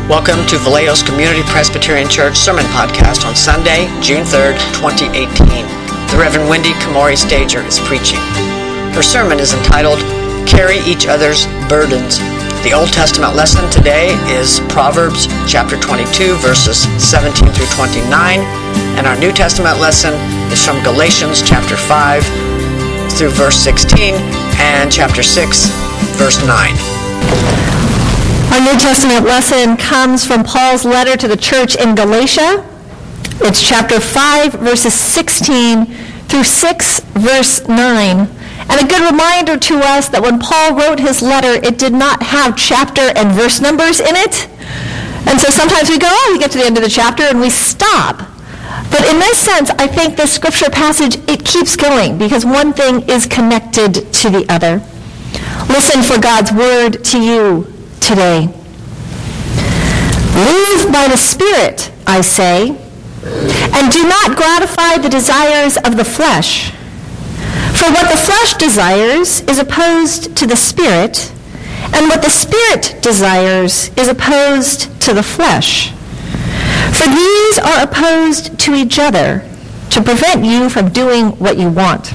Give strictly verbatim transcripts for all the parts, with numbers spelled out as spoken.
Welcome to Vallejo's Community Presbyterian Church Sermon Podcast on Sunday, June third, twenty eighteen. The Reverend Wendy Kamori Stager is preaching. Her sermon is entitled, Carry Each Other's Burdens. The Old Testament lesson today is Proverbs chapter twenty-two, verses seventeen through twenty-nine, and our New Testament lesson is from Galatians chapter five through verse sixteen and chapter six, verse nine. Our New Testament lesson comes from Paul's letter to the church in Galatia. It's chapter five, verses sixteen through six, verse nine. And a good reminder to us that when Paul wrote his letter, it did not have chapter and verse numbers in it. And so sometimes we go, oh, we get to the end of the chapter and we stop. But in this sense, I think this scripture passage, it keeps going because one thing is connected to the other. Listen for God's word to you today. Live by the Spirit, I say, and do not gratify the desires of the flesh. For what the flesh desires is opposed to the Spirit, and what the Spirit desires is opposed to the flesh. For these are opposed to each other to prevent you from doing what you want.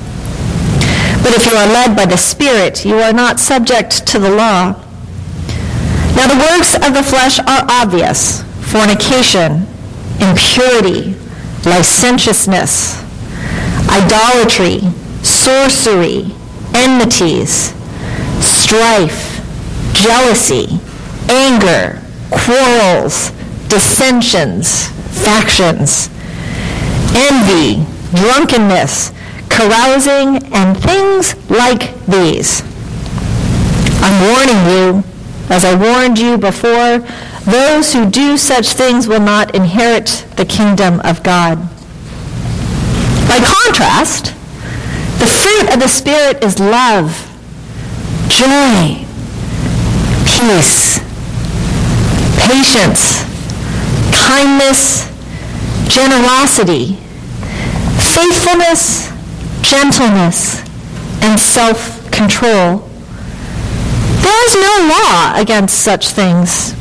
But if you are led by the Spirit, you are not subject to the law. Now the works of the flesh are obvious: fornication, impurity, licentiousness, idolatry, sorcery, enmities, strife, jealousy, anger, quarrels, dissensions, factions, envy, drunkenness, carousing, and things like these. I'm warning you, as I warned you before, those who do such things will not inherit the kingdom of God. By contrast, the fruit of the Spirit is love, joy, peace, patience, kindness, generosity, faithfulness, gentleness, and self-control. There is no law against such things.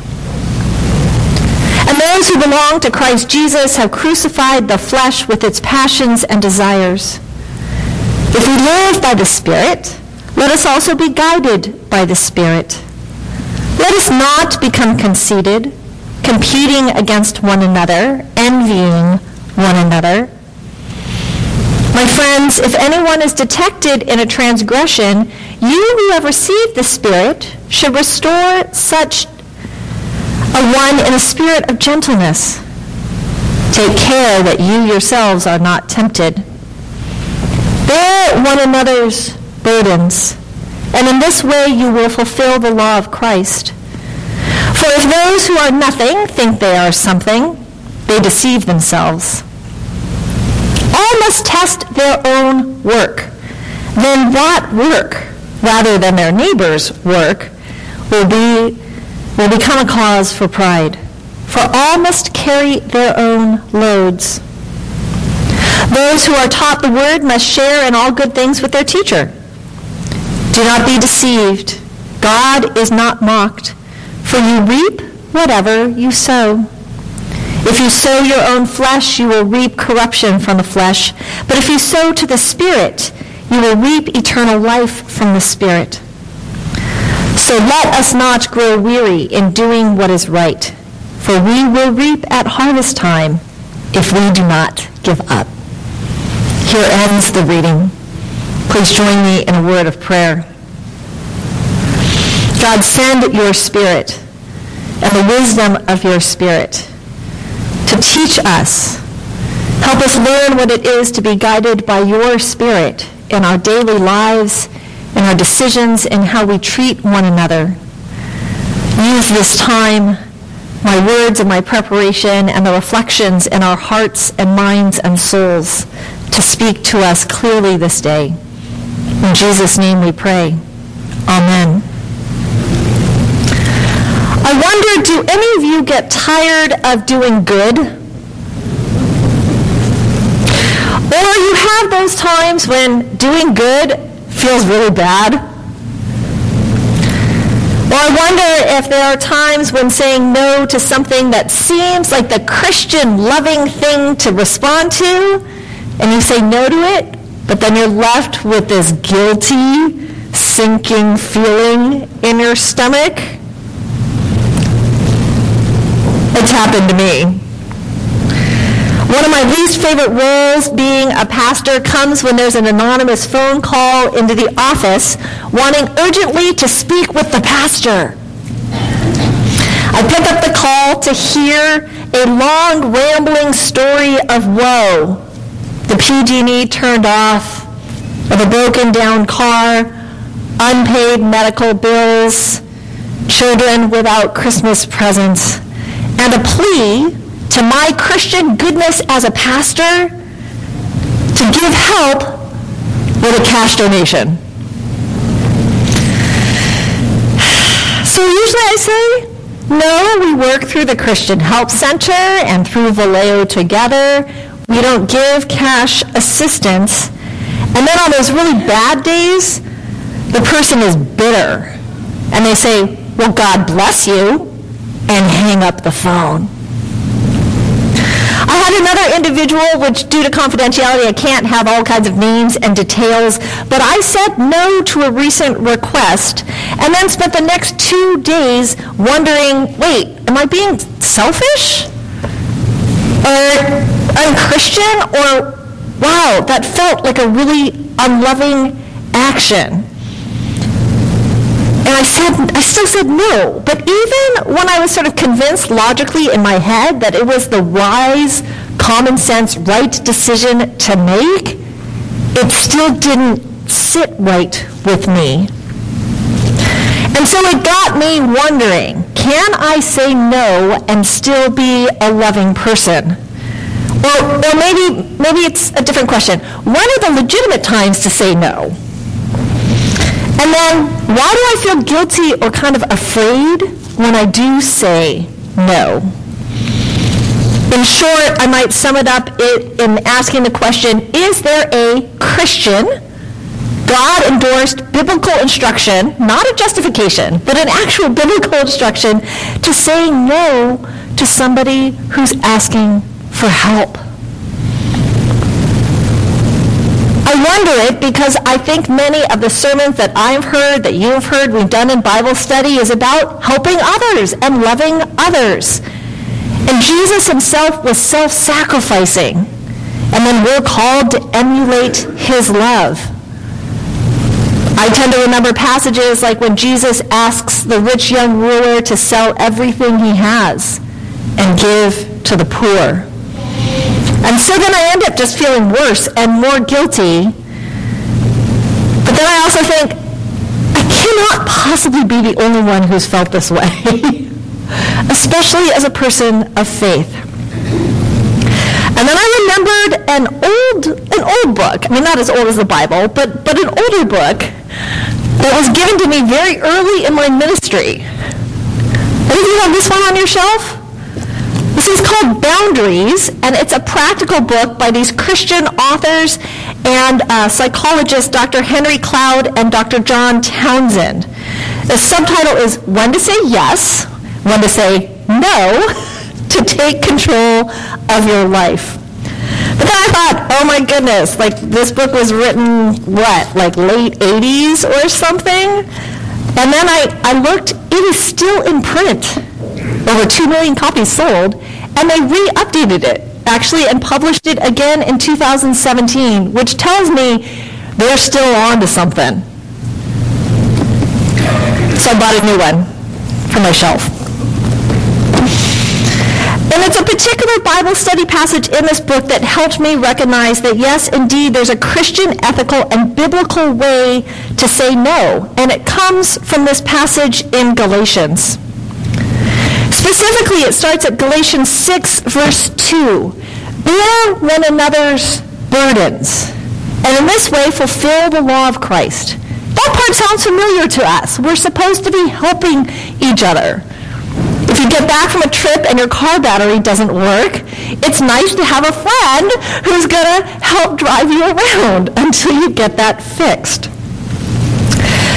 And those who belong to Christ Jesus have crucified the flesh with its passions and desires. If we live by the Spirit, let us also be guided by the Spirit. Let us not become conceited, competing against one another, envying one another. My friends, if anyone is detected in a transgression, you who have received the Spirit should restore such a one in a spirit of gentleness. Take care that you yourselves are not tempted. Bear one another's burdens, and in this way you will fulfill the law of Christ. For if those who are nothing think they are something, they deceive themselves. All must test their own work. Then that work, rather than their neighbor's work, will be will become a cause for pride. For all must carry their own loads. Those who are taught the word must share in all good things with their teacher. Do not be deceived. God is not mocked, for you reap whatever you sow. If you sow your own flesh, you will reap corruption from the flesh. But if you sow to the Spirit, you will reap eternal life from the Spirit. So let us not grow weary in doing what is right, for we will reap at harvest time if we do not give up. Here ends the reading. Please join me in a word of prayer. God, send your Spirit and the wisdom of your Spirit to teach us. Help us learn what it is to be guided by your Spirit in our daily lives, in our decisions, in how we treat one another. Use this time, my words and my preparation, and the reflections in our hearts and minds and souls to speak to us clearly this day. In Jesus' name we pray. Amen. I wonder, do any of you get tired of doing good? Or you have those times when doing good feels really bad? Or I wonder if there are times when saying no to something that seems like the Christian loving thing to respond to, and you say no to it, but then you're left with this guilty, sinking feeling in your stomach. It's happened to me. One of my least favorite roles being a pastor comes when there's an anonymous phone call into the office wanting urgently to speak with the pastor. I pick up the call to hear a long, rambling story of woe. The P G and E turned off, of a broken down car, unpaid medical bills, children without Christmas presents, and a plea to my Christian goodness as a pastor to give help with a cash donation. So usually I say, no, we work through the Christian Help Center and through Vallejo together. We don't give cash assistance. And then on those really bad days, the person is bitter. And they say, well, God bless you, and hang up the phone. I had another individual, which due to confidentiality, I can't have all kinds of names and details, but I said no to a recent request and then spent the next two days wondering, wait, am I being selfish? Or unchristian? Or, wow, that felt like a really unloving action. And I said, I still said no. But even when I was sort of convinced logically in my head that it was the wise, common sense, right decision to make, it still didn't sit right with me. And so it got me wondering, can I say no and still be a loving person? Or, or maybe, maybe it's a different question. When are the legitimate times to say no? And then, why do I feel guilty or kind of afraid when I do say no? In short, I might sum it up in asking the question, is there a Christian, God-endorsed biblical instruction, not a justification, but an actual biblical instruction to say no to somebody who's asking for help? I wonder it because I think many of the sermons that I've heard, that you've heard, we've done in Bible study is about helping others and loving others. And Jesus himself was self-sacrificing. And then we're called to emulate his love. I tend to remember passages like when Jesus asks the rich young ruler to sell everything he has and give to the poor. And so then I end up just feeling worse and more guilty. But then I also think, I cannot possibly be the only one who's felt this way, especially as a person of faith. And then I remembered an old, an old book, I mean not as old as the Bible, but, but an older book that was given to me very early in my ministry. Any of you have this one on your shelf? This is called Boundaries, and it's a practical book by these Christian authors and uh, psychologists, Doctor Henry Cloud and Doctor John Townsend. The subtitle is When to Say Yes, When to Say No, to Take Control of Your Life. But then I thought, oh my goodness, like this book was written, what, like late eighties or something? And then I, I looked, it is still in print. Over two million copies sold, and they re-updated it, actually, and published it again in two thousand seventeen, which tells me they're still on to something. So I bought a new one for my shelf. And it's a particular Bible study passage in this book that helped me recognize that, yes, indeed, there's a Christian, ethical, and biblical way to say no, and it comes from this passage in Galatians. Specifically, it starts at Galatians six, verse two. Bear one another's burdens, and in this way fulfill the law of Christ. That part sounds familiar to us. We're supposed to be helping each other. If you get back from a trip and your car battery doesn't work, it's nice to have a friend who's going to help drive you around until you get that fixed.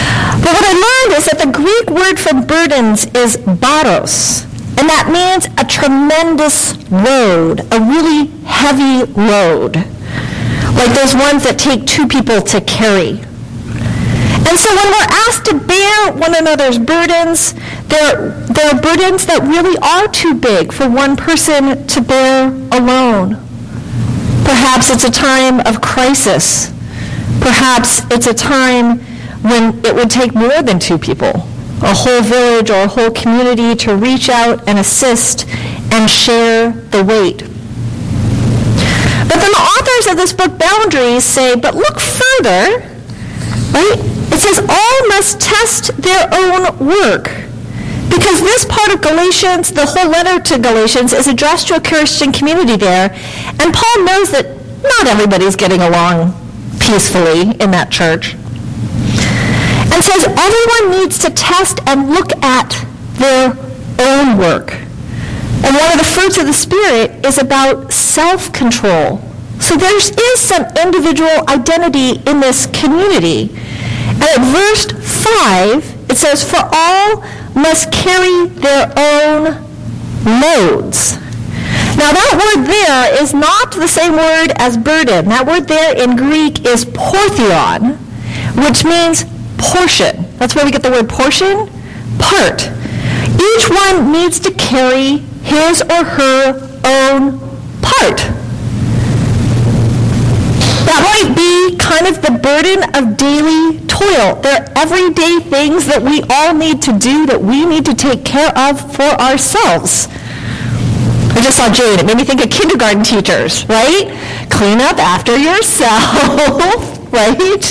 But what I learned is that the Greek word for burdens is baros, and that means a tremendous load, a really heavy load, like those ones that take two people to carry. And so when we're asked to bear one another's burdens, there, there are burdens that really are too big for one person to bear alone. Perhaps it's a time of crisis. Perhaps it's a time when it would take more than two people, a whole village or a whole community to reach out and assist and share the weight. But then the authors of this book, Boundaries, say, but look further, right? It says all must test their own work. Because this part of Galatians, the whole letter to Galatians, is addressed to a Christian community there, and Paul knows that not everybody's getting along peacefully in that church. And says everyone needs to test and look at their own work. And one of the fruits of the Spirit is about self-control. So there is some individual identity in this community. And at verse five, it says, for all must carry their own loads. Now that word there is not the same word as burden. That word there in Greek is porthion, which means portion. That's where we get the word portion, part. Each one needs to carry his or her own part. That might be kind of the burden of daily toil. They're everyday things that we all need to do, that we need to take care of for ourselves. I just saw Jane. It made me think of kindergarten teachers, right? Clean up after yourself, right?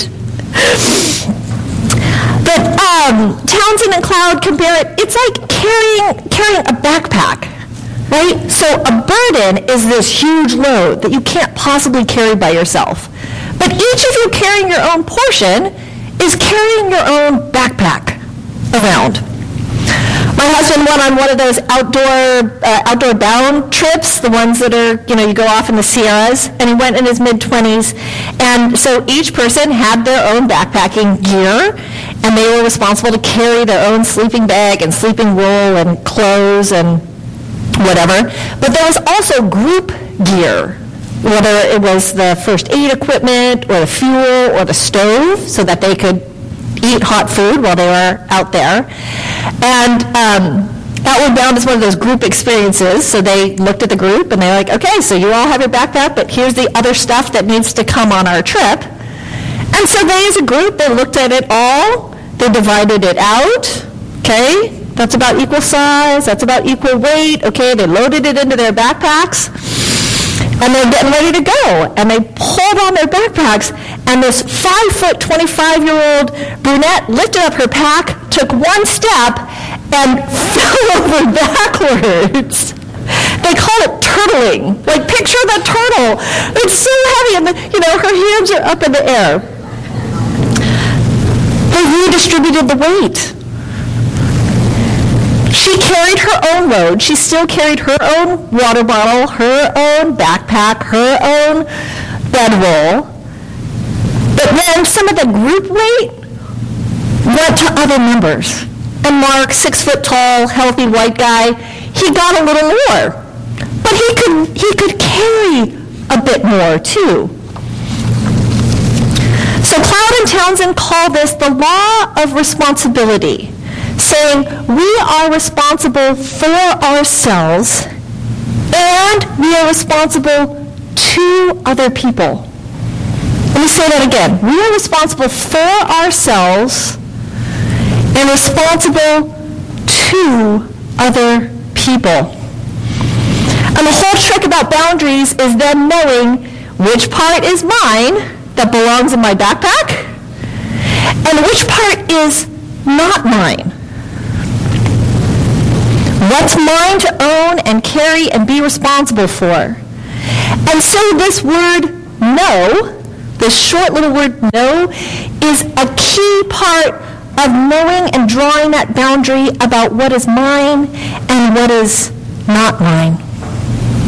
But um, Townsend and Cloud compare it, it's like carrying, carrying a backpack, right? So a burden is this huge load that you can't possibly carry by yourself. But each of you carrying your own portion is carrying your own backpack around. My husband went on one of those outdoor uh, outdoor bound trips, the ones that are, you know, you go off in the Sierras, and he went in his mid-twenties. And so each person had their own backpacking gear, and they were responsible to carry their own sleeping bag and sleeping wool and clothes and whatever. But there was also group gear, whether it was the first aid equipment or the fuel or the stove, so that they could eat hot food while they were out there. And um, Outward Bound is one of those group experiences. So they looked at the group and they're like, okay, so you all have your backpack, but here's the other stuff that needs to come on our trip. And so they, as a group, they looked at it all. They divided it out. Okay, that's about equal size. That's about equal weight. Okay, they loaded it into their backpacks. And they're getting ready to go. And they pulled on their backpacks, and this five foot, twenty-five-year-old brunette lifted up her pack, took one step, and fell over backwards. They call it turtling. Like, picture the turtle. It's so heavy, and the, you know, her hands are up in the air. They redistributed the weight. She carried her own load. She still carried her own water bottle, her own backpack, her own bedroll. But then some of the group weight went to other members. And Mark, six foot tall, healthy white guy, he got a little more. But he could he could carry a bit more too. So Cloud and Townsend call this the law of responsibility, saying we are responsible for ourselves and we are responsible to other people. Let me say that again. We are responsible for ourselves and responsible to other people. And the whole trick about boundaries is then knowing which part is mine that belongs in my backpack and which part is not mine. What's mine to own and carry and be responsible for. And so this word know, this short little word know, is a key part of knowing and drawing that boundary about what is mine and what is not mine.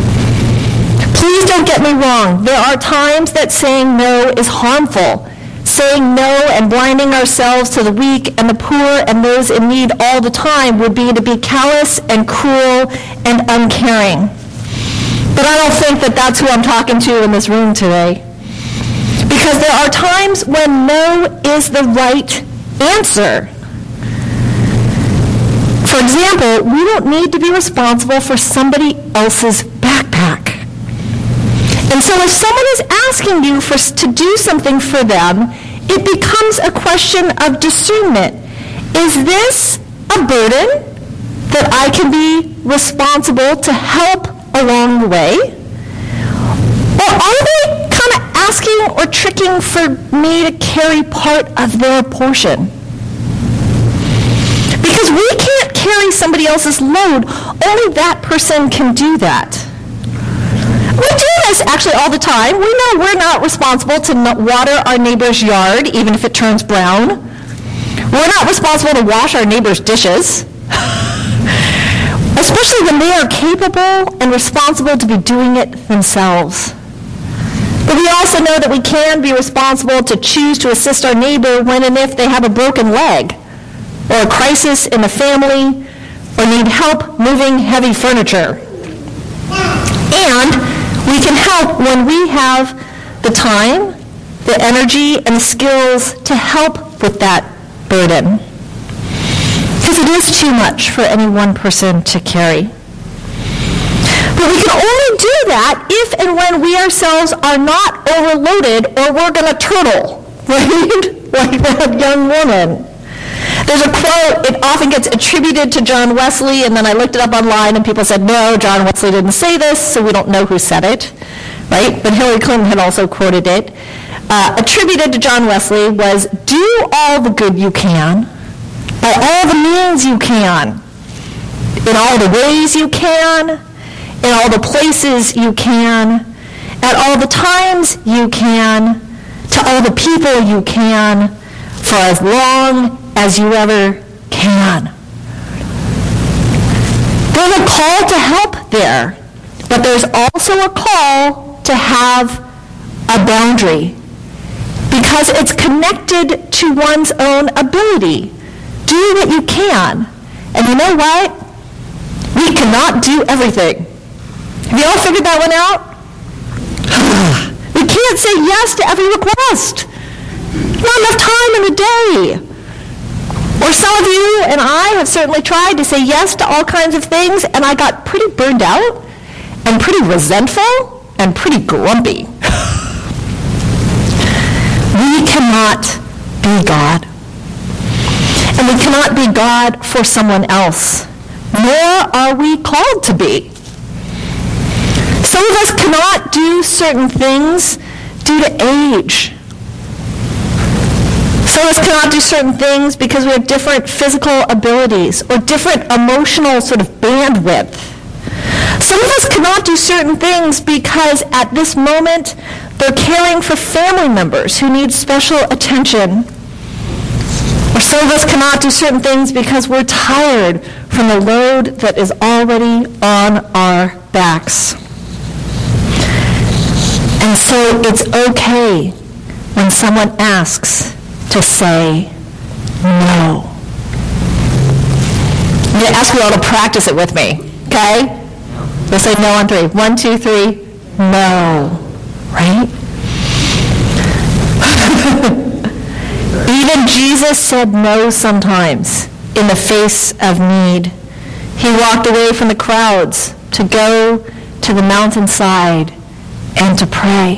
Please don't get me wrong. There are times that saying no is harmful. saying no and blinding ourselves to the weak and the poor and those in need all the time would be to be callous and cruel and uncaring. But I don't think that that's who I'm talking to in this room today. Because there are times when no is the right answer. For example, we don't need to be responsible for somebody else's backpack. And so if someone is asking you for, to do something for them, it becomes a question of discernment. Is this a burden that I can be responsible to help along the way? Or are they kind of asking or tricking for me to carry part of their portion? Because we can't carry somebody else's load. Only that person can do that. We do this actually all the time. We know we're not responsible to water our neighbor's yard, even if it turns brown. We're not responsible to wash our neighbor's dishes, especially when they are capable and responsible to be doing it themselves. But we also know that we can be responsible to choose to assist our neighbor when and if they have a broken leg, or a crisis in the family, or need help moving heavy furniture. And we can help when we have the time, the energy, and the skills to help with that burden. Because it is too much for any one person to carry. But we can only do that if and when we ourselves are not overloaded or we're going to turtle, right? Like that young woman. There's a quote, it often gets attributed to John Wesley, and then I looked it up online, and people said, no, John Wesley didn't say this, so we don't know who said it, right? But Hillary Clinton had also quoted it. Uh, attributed to John Wesley was, do all the good you can, by all the means you can, in all the ways you can, in all the places you can, at all the times you can, to all the people you can, for as long as you ever can. There's a call to help there, but there's also a call to have a boundary because it's connected to one's own ability. Do what you can. And you know what? We cannot do everything. Have you all figured that one out? We can't say yes to every request. Not enough time in the day. Or some of you and I have certainly tried to say yes to all kinds of things, and I got pretty burned out and pretty resentful and pretty grumpy. We cannot be God. And we cannot be God for someone else, nor are we called to be. Some of us cannot do certain things due to age. Some of us cannot do certain things because we have different physical abilities or different emotional sort of bandwidth. Some of us cannot do certain things because at this moment they're caring for family members who need special attention. Or some of us cannot do certain things because we're tired from the load that is already on our backs. And so it's okay when someone asks to say no. I'm going to ask you all to practice it with me, okay? We'll say no on three. One, two, three, no. Right? Even Jesus said no sometimes in the face of need. He walked away from the crowds to go to the mountainside and to pray.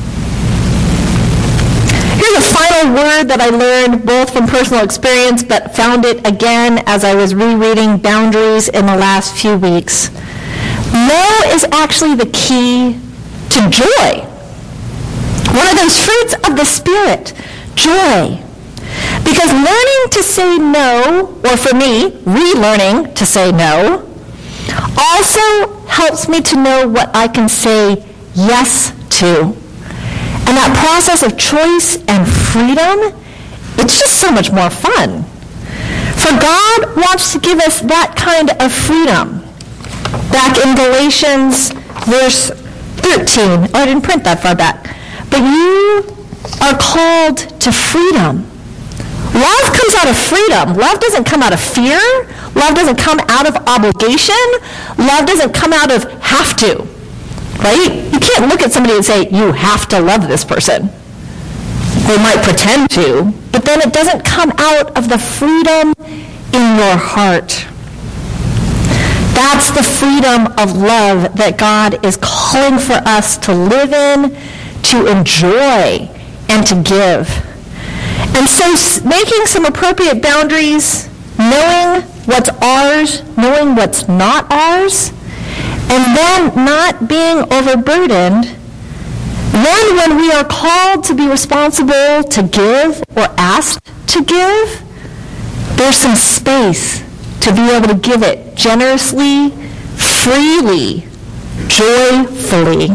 Here's a final word that I learned both from personal experience but found it again as I was rereading Boundaries in the last few weeks. No is actually the key to joy. One of those fruits of the Spirit, joy. Because learning to say no, or for me, relearning to say no, also helps me to know what I can say yes to. And that process of choice and freedom, it's just so much more fun. For God wants to give us that kind of freedom. Back in Galatians verse thirteen, oh, I didn't print that far back. But you are called to freedom. Love comes out of freedom. Love doesn't come out of fear. Love doesn't come out of obligation. Love doesn't come out of have to. Right? You can't look at somebody and say, you have to love this person. They might pretend to, but then it doesn't come out of the freedom in your heart. That's the freedom of love that God is calling for us to live in, to enjoy, and to give. And so making some appropriate boundaries, knowing what's ours, knowing what's not ours, and then not being overburdened. Then when we are called to be responsible to give or asked to give, there's some space to be able to give it generously, freely, joyfully.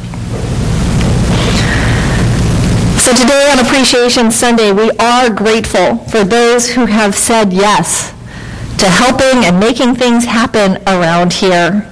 So today on Appreciation Sunday, we are grateful for those who have said yes to helping and making things happen around here.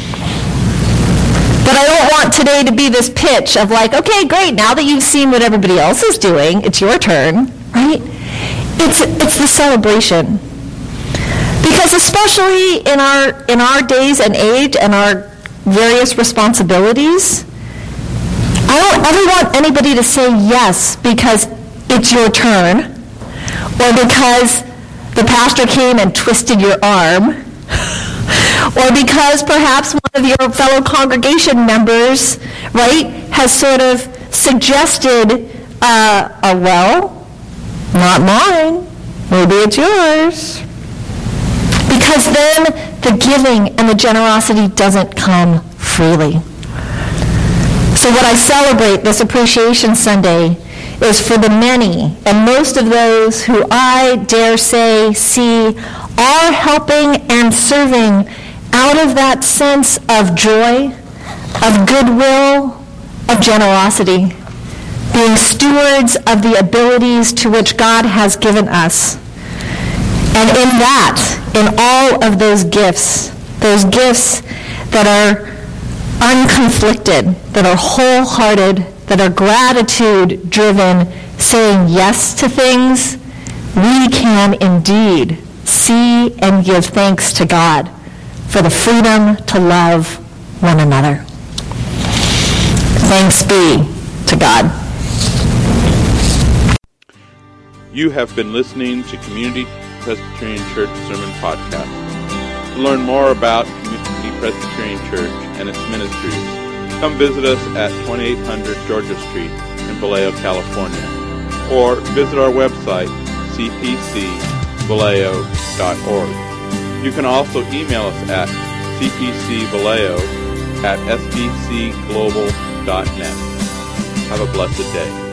But I don't want today to be this pitch of like, okay, great, now that you've seen what everybody else is doing, it's your turn, right? It's it's the celebration. Because especially in our in our days and age and our various responsibilities, I don't ever want anybody to say yes because it's your turn, or because the pastor came and twisted your arm, or because perhaps one of your fellow congregation members, right, has sort of suggested, uh, oh, well, not mine, maybe it's yours. Because then the giving and the generosity doesn't come freely. So what I celebrate this Appreciation Sunday is for the many, and most of those who I dare say see are helping and serving out of that sense of joy, of goodwill, of generosity, being stewards of the abilities to which God has given us. And in that, in all of those gifts, those gifts that are unconflicted, that are wholehearted, that are gratitude-driven, saying yes to things, we can indeed see and give thanks to God for the freedom to love one another. Thanks be to God. You have been listening to Community Presbyterian Church Sermon Podcast. To learn more about Community Presbyterian Church and its ministries, come visit us at twenty-eight hundred Georgia Street in Vallejo, California, or visit our website, c p c vallejo dot org. You can also email us at c p c vallejo at s b c global dot net. Have a blessed day.